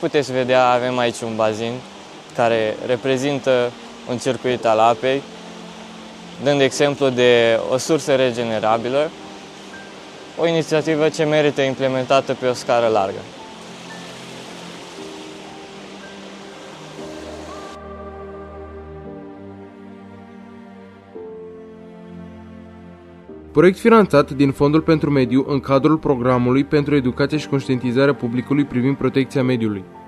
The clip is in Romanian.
puteți vedea, avem aici un bazin care reprezintă un circuit al apei, dând exemplu de o sursă regenerabilă, o inițiativă ce merită implementată pe o scară largă. Proiect finanțat din Fondul pentru Mediu în cadrul Programului pentru Educație și Conștientizarea Publicului privind protecția mediului.